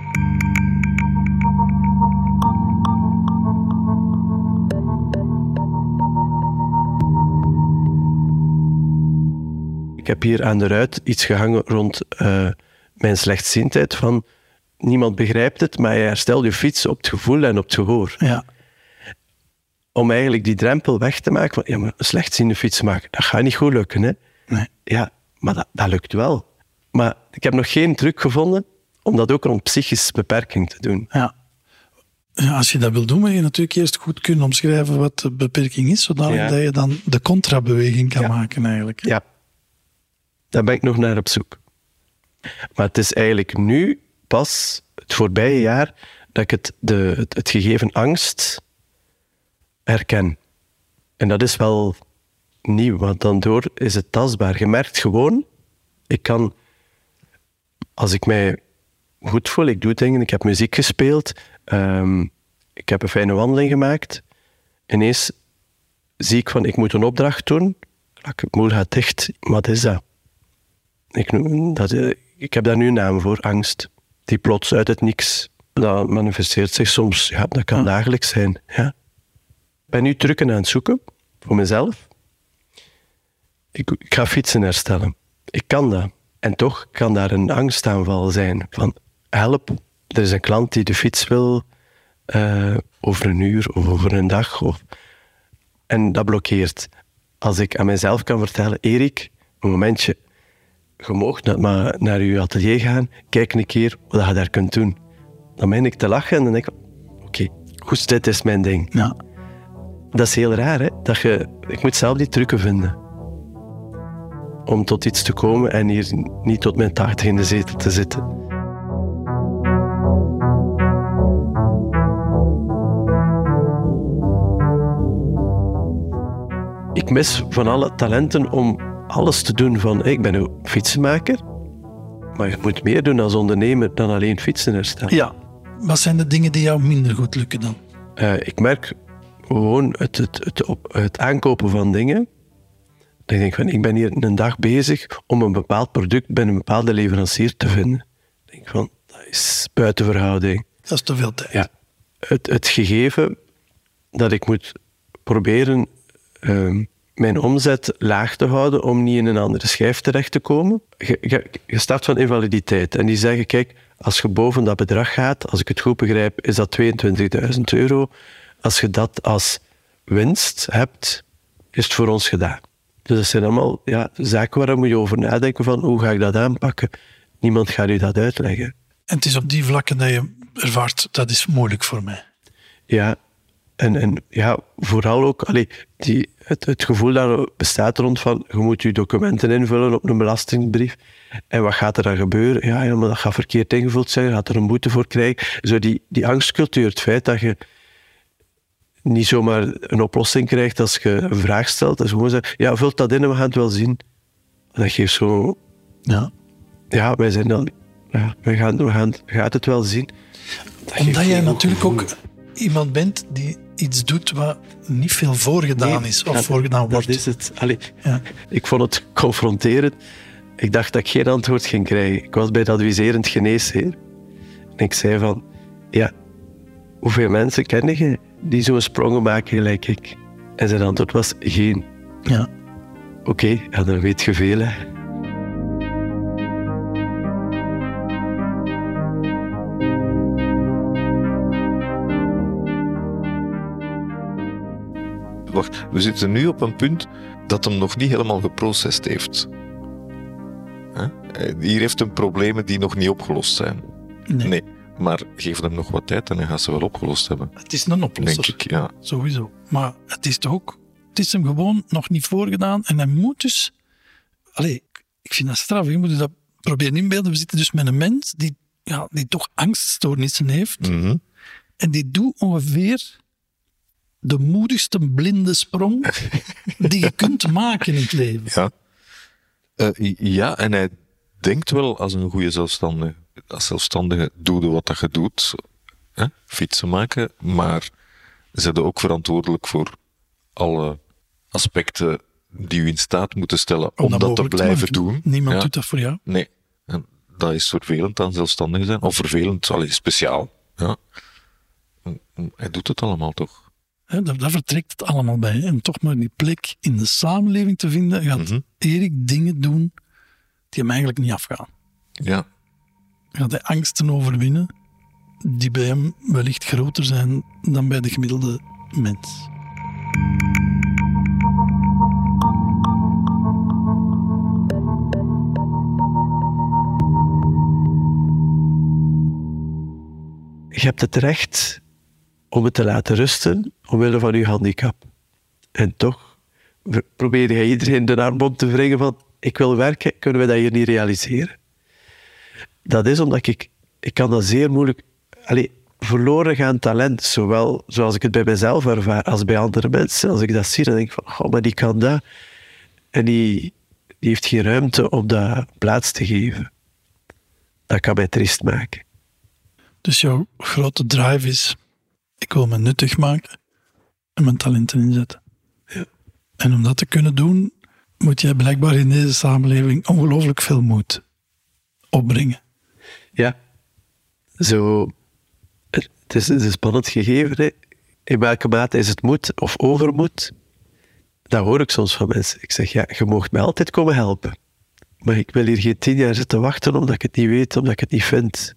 Ik heb hier aan de ruit iets gehangen rond uh, mijn slechtziendheid van niemand begrijpt het, maar je herstelt je fiets op het gevoel en op het gehoor. Ja. Om eigenlijk die drempel weg te maken van ja, maar een slechtziende fiets maken, dat gaat niet goed lukken. Hè? Nee. Ja, maar dat, dat lukt wel. Maar ik heb nog geen truc gevonden om dat ook rond psychische beperking te doen. Ja. Ja, als je dat wil doen, moet je natuurlijk eerst goed kunnen omschrijven wat de beperking is, zodat Ja. dat je dan de contrabeweging kan Ja. maken eigenlijk. Ja, daar ben ik nog naar op zoek. Maar het is eigenlijk nu pas het voorbije jaar dat ik het, de, het, het gegeven angst herken. En dat is wel nieuw, want dan door is het tastbaar. Je merkt gewoon, ik kan, als ik mij goed voel, ik doe dingen, ik heb muziek gespeeld, um, ik heb een fijne wandeling gemaakt, ineens zie ik van, ik moet een opdracht doen, het moel gaat dicht, wat is dat? Ik, noem, dat, ik heb daar nu een naam voor, angst. Die plots uit het niks, dat manifesteert zich soms, ja, dat kan Ja. dagelijks zijn. Ja. Ik ben nu trucken aan het zoeken, voor mezelf. Ik, ik ga fietsen herstellen. Ik kan dat. En toch kan daar een angstaanval zijn van, help, er is een klant die de fiets wil uh, over een uur of over een dag. Of, en dat blokkeert. Als ik aan mezelf kan vertellen, Erik, een momentje, je mag naar, maar naar je atelier gaan, kijk een keer wat je daar kunt doen. Dan ben ik te lachen en dan denk ik, oké, okay, goed, dit is mijn ding. Ja. Dat is heel raar, hè? Dat je, ik moet zelf die trucken vinden. Om tot iets te komen en hier niet tot mijn tachtig in de zetel te zitten. Ik mis van alle talenten om alles te doen van, ik ben een fietsenmaker, maar je moet meer doen als ondernemer dan alleen fietsen herstellen. Ja. Wat zijn de dingen die jou minder goed lukken dan? Uh, ik merk gewoon het, het, het, op, het aankopen van dingen. Ik denk van, ik ben hier een dag bezig om een bepaald product bij een bepaalde leverancier te vinden. Ik denk van, dat is buiten verhouding. Dat is te veel tijd. Ja. Het, het gegeven dat ik moet proberen um, mijn omzet laag te houden om niet in een andere schijf terecht te komen. Je, je, je start van invaliditeit en die zeggen, kijk, als je boven dat bedrag gaat, als ik het goed begrijp, is dat tweeëntwintigduizend euro. Als je dat als winst hebt, is het voor ons gedaan. Dus dat zijn allemaal ja, zaken waar moet je over nadenken van, hoe ga ik dat aanpakken? Niemand gaat u dat uitleggen. En het is op die vlakken dat je ervaart, dat is moeilijk voor mij. Ja, en, en ja, vooral ook allee, die, het, het gevoel dat bestaat rond van, je moet je documenten invullen op een belastingbrief. En wat gaat er dan gebeuren? Ja, ja maar dat gaat verkeerd ingevuld zijn, je gaat er een boete voor krijgen. Zo die, die angstcultuur, het feit dat je niet zomaar een oplossing krijgt als je een vraag stelt. Dat is gewoon zeggen, ja, vult dat in en we gaan het wel zien. Dat geeft zo... Ja, ja wij zijn dan... Ja, we gaan, we gaan, gaat het wel zien. Dat omdat jij natuurlijk gevoel. ook iemand bent die iets doet wat niet veel voorgedaan nee, is of dat, voorgedaan wordt. Dat is het. Allee, ja. Ik vond het confronterend. Ik dacht dat ik geen antwoord ging krijgen. Ik was bij de adviserend geneesheer. En ik zei van, ja, hoeveel mensen ken je die zo'n sprongen maken gelijk ik? En zijn antwoord was, geen. Ja. Oké, okay, ja, dan weet je veel, hè. Wacht, we zitten nu op een punt dat hem nog niet helemaal geprocessed heeft. Huh? Hier heeft hem problemen die nog niet opgelost zijn. Nee. nee. Maar geef hem nog wat tijd en dan gaat ze wel opgelost hebben. Het is een oplosser. Denk ik, ja. Sowieso. Maar het is toch ook... Het is hem gewoon nog niet voorgedaan en hij moet dus... Allee, ik vind dat straf. Je moet je dat proberen inbeelden. We zitten dus met een mens die, ja, die toch angststoornissen heeft. Mm-hmm. En die doet ongeveer de moedigste blinde sprong die je kunt maken in het leven. Ja. Uh, ja, en hij denkt wel als een goede zelfstandige. Als zelfstandige doe je wat dat je doet. Hè? Fietsen maken. Maar ze zijn ook verantwoordelijk voor alle aspecten die u in staat moeten stellen om, om dat, dat te blijven te doen. Niemand ja. doet dat voor jou. Nee. En dat is vervelend aan zelfstandig zijn. Of vervelend, allee, speciaal. Ja. Hij doet het allemaal toch. He, daar, daar vertrekt het allemaal bij. En toch maar die plek in de samenleving te vinden, gaat mm-hmm. Erik dingen doen die hem eigenlijk niet afgaan. Ja. Gaat hij angsten overwinnen die bij hem wellicht groter zijn dan bij de gemiddelde mens. Je hebt het recht om het te laten rusten omwille van je handicap. En toch probeer je iedereen de arm om te wringen van ik wil werken, kunnen we dat hier niet realiseren? Dat is omdat ik, ik kan dat zeer moeilijk... Allee, verloren gaan talent, zowel zoals ik het bij mezelf ervaar als bij andere mensen. Als ik dat zie, dan denk ik van, oh, maar die kan dat. En die, die heeft geen ruimte om dat plaats te geven. Dat kan mij triest maken. Dus jouw grote drive is, ik wil me nuttig maken en mijn talenten inzetten. Ja. En om dat te kunnen doen, moet jij blijkbaar in deze samenleving ongelooflijk veel moed opbrengen. Ja. Zo, het is, het is een spannend gegeven. Hè. In welke mate is het moed of overmoed? Dat hoor ik soms van mensen. Ik zeg, ja, je mag mij altijd komen helpen. Maar ik wil hier geen tien jaar zitten wachten omdat ik het niet weet, omdat ik het niet vind.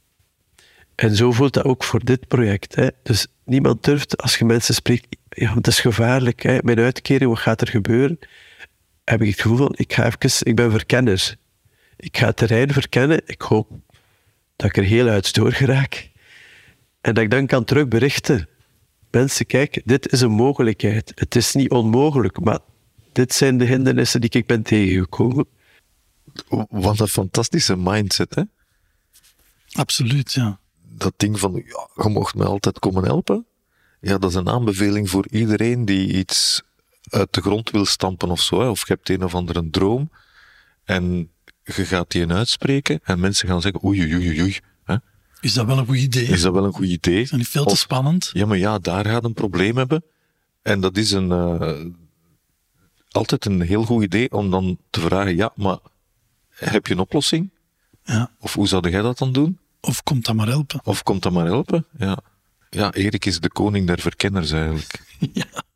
En zo voelt dat ook voor dit project. Hè. Dus niemand durft, als je mensen spreekt, ja, het is gevaarlijk. Hè. Mijn uitkering, wat gaat er gebeuren? Heb ik het gevoel van, ik, ga even, ik ben verkenner. Ik ga het terrein verkennen. Ik hoop dat ik er heel uit door geraak. En dat ik dan kan terugberichten. Mensen, kijk, dit is een mogelijkheid. Het is niet onmogelijk, maar dit zijn de hindernissen die ik ben tegengekomen. Wat een fantastische mindset, hè? Absoluut, ja. Dat ding van, ja, je mocht me altijd komen helpen. Ja, dat is een aanbeveling voor iedereen die iets uit de grond wil stampen of zo. Hè. Of je hebt een of andere droom en je gaat die uitspreken en mensen gaan zeggen, oei, oei, oei, oei. Hè. Is dat wel een goed idee? Is dat wel een goed idee? Is dat niet veel te of, spannend? Ja, maar ja, daar gaat een probleem hebben. En dat is een, uh, altijd een heel goed idee om dan te vragen, ja, maar heb je een oplossing? Ja. Of hoe zou jij dat dan doen? Of komt dat maar helpen? Of komt dat maar helpen, ja. Ja, Erik is de koning der verkenners eigenlijk. Ja.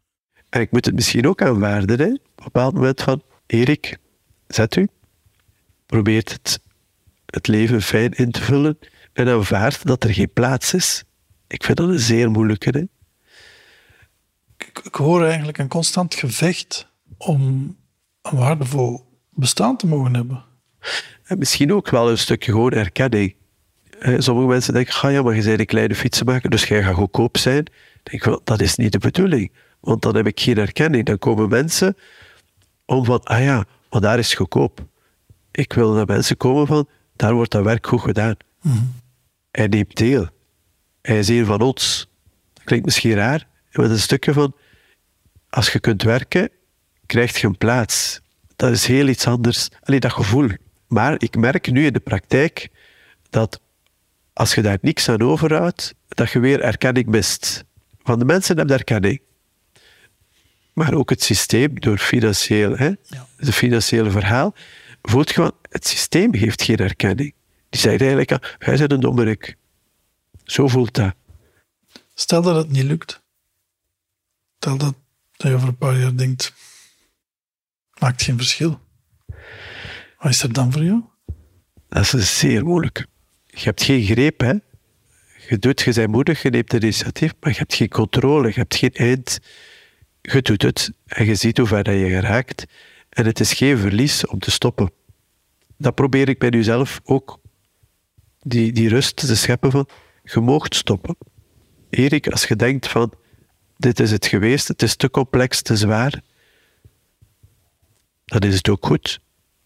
En ik moet het misschien ook aanvaarden. Hè? Op een bepaald moment van, Erik, zet u. Probeert het, het leven fijn in te vullen. En aanvaardt dat er geen plaats is. Ik vind dat een zeer moeilijke. Hè? Ik, ik hoor eigenlijk een constant gevecht om een waardevol bestaan te mogen hebben. En misschien ook wel een stukje gewoon erkenning. Sommige mensen denken, ga ja, maar je bent een kleine fietsenmaker, dus jij gaat goedkoop zijn. Ik denk wel, dat is niet de bedoeling. Want dan heb ik geen erkenning. Dan komen mensen om van, ah ja, maar daar is goedkoop. Ik wil dat mensen komen van, daar wordt dat werk goed gedaan. Mm-hmm. Hij neemt deel. Hij is een van ons. Dat klinkt misschien raar, maar het is een stukje van, als je kunt werken, krijg je een plaats. Dat is heel iets anders. Allee, dat gevoel. Maar ik merk nu in de praktijk dat als je daar niks aan overhoudt, dat je weer erkenning mist. Van de mensen hebben erkenning. Maar ook het systeem, door financieel, hè, Ja. het financiële verhaal, voelt gewoon, het systeem heeft geen erkenning. Die zegt eigenlijk, ah, jij bent een dommerik. Zo voelt dat. Stel dat het niet lukt. Stel dat, dat je over een paar jaar denkt, maakt geen verschil. Wat is er dan voor jou? Dat is een zeer moeilijk. Je hebt geen greep, hè. Je doet, je bent moedig, je neemt het initiatief, maar je hebt geen controle, je hebt geen eind. Je doet het en je ziet hoe ver je geraakt. En het is geen verlies om te stoppen. Dat probeer ik bij jezelf ook, die, die rust te scheppen van, je moogt stoppen. Erik, als je denkt van, dit is het geweest, het is te complex, te zwaar, dan is het ook goed.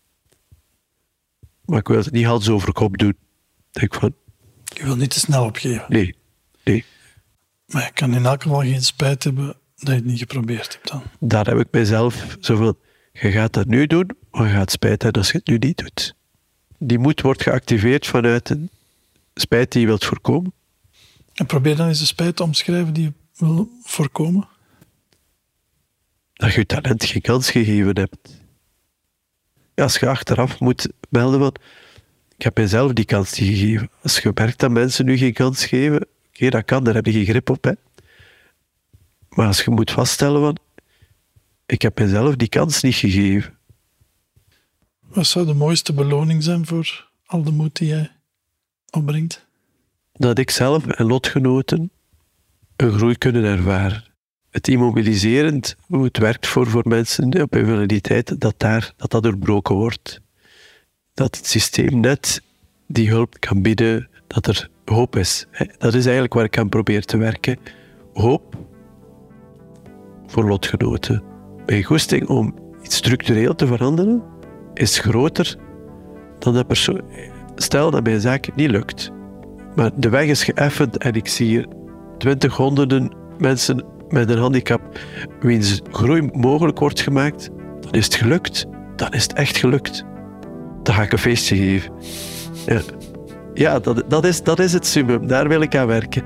Maar ik wil het niet hals over kop doen. Ik denk van, Je wil niet te snel opgeven. nee, nee. Maar je kan in elk geval geen spijt hebben dat je het niet geprobeerd hebt dan. Daar heb ik mezelf zo van, je gaat dat nu doen, maar je gaat spijt hebben als je het nu niet doet. Die moed wordt geactiveerd vanuit een spijt die je wilt voorkomen. En probeer dan eens de spijt te omschrijven die je wil voorkomen. Dat je je talent geen kans gegeven hebt. Ja, als je achteraf moet melden van, ik heb mezelf die kans niet gegeven. Als je merkt dat mensen nu geen kans geven, oké, okay, dat kan, daar heb je geen grip op. Hè. Maar als je moet vaststellen van, ik heb mezelf die kans niet gegeven. Wat zou de mooiste beloning zijn voor al de moed die jij opbrengt? Dat ik zelf en lotgenoten een groei kunnen ervaren. Het immobiliserend, hoe het werkt voor, voor mensen op invaliditeit, dat, daar, dat dat doorbroken wordt. Dat het systeem net die hulp kan bieden, dat er hoop is. Dat is eigenlijk waar ik aan probeer te werken. Hoop voor lotgenoten. Mijn goesting om iets structureel te veranderen is groter dan dat persoon. Stel dat mijn zaak niet lukt, maar de weg is geëffend en ik zie hier twintig honderden mensen met een handicap wiens groei mogelijk wordt gemaakt, dan is het gelukt. Dan is het echt gelukt. Dan ga ik een feestje geven. Ja, ja dat, dat, is, dat is het summum. Daar wil ik aan werken.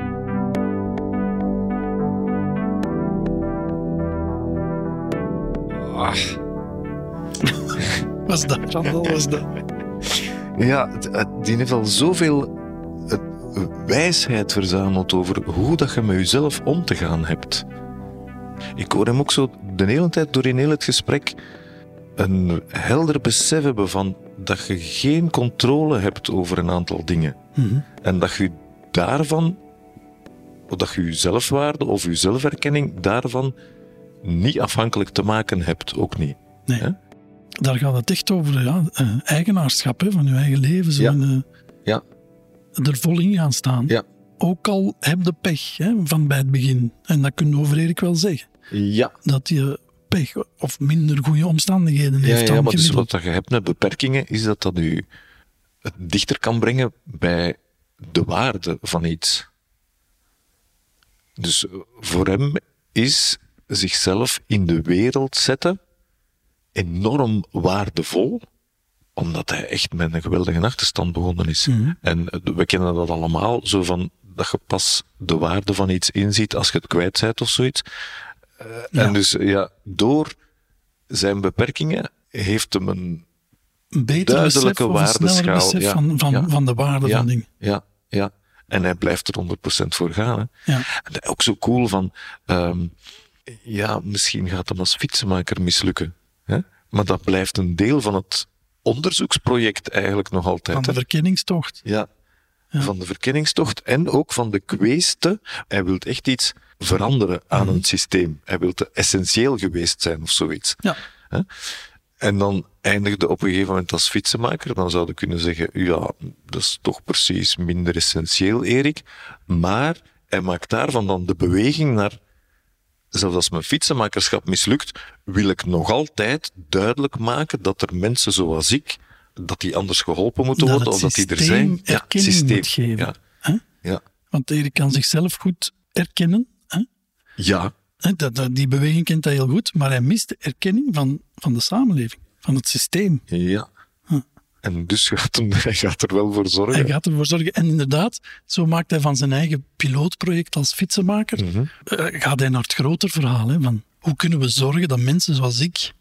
Ah. Was dat, Randal, was dat? Ja, het- het- die heeft al zoveel eh, wijsheid verzameld over hoe dat je met jezelf om te gaan hebt. Ik hoor hem ook zo de hele tijd door in heel het gesprek een helder besef hebben van dat je geen controle hebt over een aantal dingen. Mm-hmm. En dat je daarvan, of dat je je zelfwaarde of je zelferkenning daarvan niet afhankelijk te maken hebt, ook niet. Nee. Hè? Daar gaat het echt over, ja, eh, eigenaarschap hè, van je eigen leven. Zo Ja. en, eh, Ja. er vol in gaan staan. Ja. Ook al heb je pech hè, van bij het begin. En dat kun je over Erik wel zeggen. Ja. Dat je pech of minder goede omstandigheden Ja, heeft ja, dan maar dus gemiddeld. wat je hebt met beperkingen, is dat dat u het dichter kan brengen bij de waarde van iets. Dus eh, voor hem is zichzelf in de wereld zetten enorm waardevol, omdat hij echt met een geweldige achterstand begonnen is. Mhm. En eh, we kennen dat allemaal, zo van dat je pas de waarde van iets inziet als je het kwijt bent of zoiets. Eh, Ja. En dus ja, door zijn beperkingen heeft hem een Een beter duidelijke besef of een sneller waardeschaal, besef ja. van, van, Ja. van de waarde ja, van dingen. Ja, ja. En hij blijft er honderd procent voor gaan. Hè. Ja. En ook zo cool van... ehm, ja, misschien gaat hem als fietsenmaker mislukken. Hè? Maar dat blijft een deel van het onderzoeksproject eigenlijk nog altijd. Van de verkenningstocht. Ja, Ja. van de verkenningstocht en ook van de kweeste. Hij wil echt iets veranderen aan Mhm. een systeem. Hij wil te essentieel geweest zijn of zoiets. Ja. Hè? En dan eindigde op een gegeven moment als fietsenmaker. Dan zouden we kunnen zeggen, ja, dat is toch precies minder essentieel, Erik. Maar hij maakt daarvan dan de beweging naar, zelfs als mijn fietsenmakerschap mislukt, wil ik nog altijd duidelijk maken dat er mensen zoals ik, dat die anders geholpen moeten Dat worden, het of dat die er systeem zijn. erkenning moet geven. Ja. Hè? Ja. Want Erik kan zichzelf goed erkennen. Hè? Ja. Hè, dat, dat- die beweging kent hij heel goed, maar hij mist de erkenning van, van de samenleving, van het systeem. Ja. Huh. En dus gaat hem, hij gaat er wel voor zorgen. Hij gaat ervoor zorgen. En inderdaad, zo maakt hij van zijn eigen pilootproject als fietsenmaker, Mhm. eh, gaat hij naar het groter verhaal. Hè, van hoe kunnen we zorgen dat mensen zoals ik,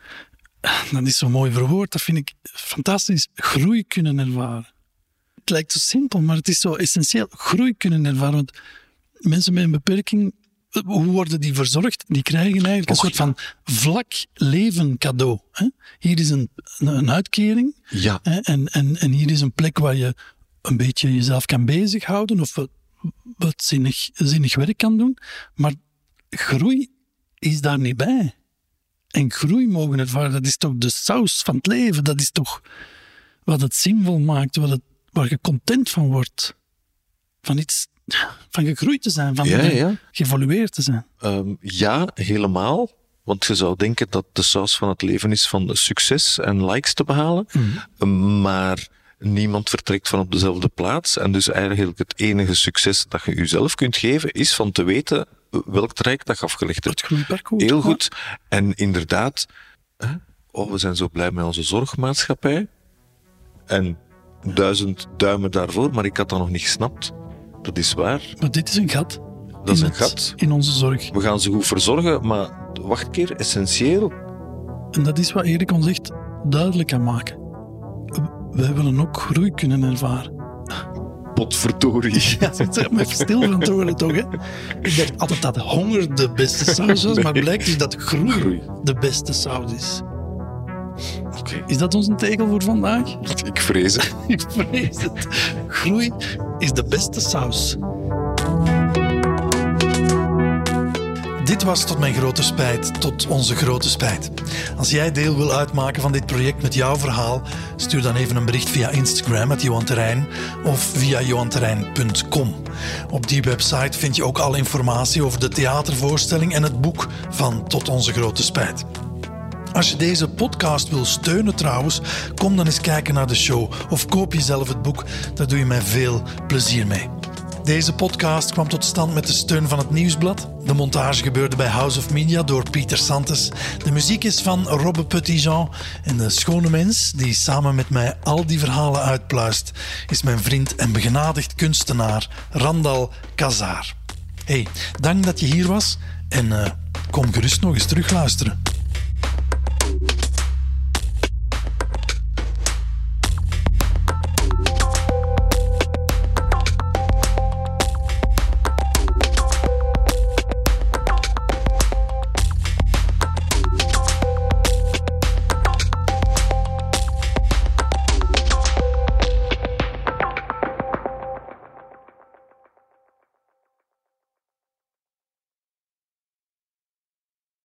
dat is zo mooi verwoord, dat vind ik fantastisch, groei kunnen ervaren. Het lijkt zo simpel, maar het is zo essentieel. Groei kunnen ervaren. Want mensen met een beperking, hoe worden die verzorgd? Die krijgen eigenlijk een Och, soort van vlak leven cadeau. Hè? Hier is een, een uitkering. Ja. Hè, En, en, en hier is een plek waar je een beetje jezelf kan bezighouden of wat, wat zinnig, zinnig werk kan doen. Maar groei is daar niet bij. En groei mogen ervaren, dat is toch de saus van het leven. Dat is toch wat het zinvol maakt, wat het, waar je content van wordt. Van iets, van gegroeid te zijn, van Ja, ge- ja. geëvolueerd te zijn. Ehm, ja, helemaal. Want je zou denken dat de saus van het leven is van succes en likes te behalen. Mhm. Maar niemand vertrekt van op dezelfde plaats. En dus eigenlijk het enige succes dat je jezelf kunt geven, is van te weten welk traject dat je afgelegd hebt. Het groeiparcours. Heel ja. goed. En inderdaad, hè, oh, we zijn zo blij met onze zorgmaatschappij. En duizend duimen daarvoor, maar ik had dat nog niet gesnapt. Dat is waar. Maar dit is een gat. Dat is in een het- gat. In onze zorg. We gaan ze goed verzorgen, maar wacht een keer, essentieel. En dat is wat Erik ons echt duidelijk kan maken. Wij willen ook groei kunnen ervaren. Potverdorie. Ja, zit er maar stil van te worden toch, hè? Ik dacht altijd dat honger de beste saus was, maar blijkt dus dat groei, Groei. de beste saus is. Oké. Is dat onze tegel voor vandaag? Ik vrees het. Ik vrees het. Groei is de beste saus. Dit was tot mijn grote spijt, tot onze grote spijt. Als jij deel wil uitmaken van dit project met jouw verhaal, stuur dan even een bericht via Instagram met Johan Terrein of via johan terrein punt com. Op die website vind je ook alle informatie over de theatervoorstelling en het boek van Tot onze grote spijt. Als je deze podcast wil steunen trouwens, kom dan eens kijken naar de show of koop jezelf het boek. Daar doe je mij veel plezier mee. Deze podcast kwam tot stand met de steun van het Nieuwsblad. De montage gebeurde bij House of Media door Pieter Santes. De muziek is van Robbe Petitjean. En de schone mens die samen met mij al die verhalen uitpluist, is mijn vriend en begenadigd kunstenaar Randal Kazaar. Hey, dank dat je hier was en uh, kom gerust nog eens terugluisteren.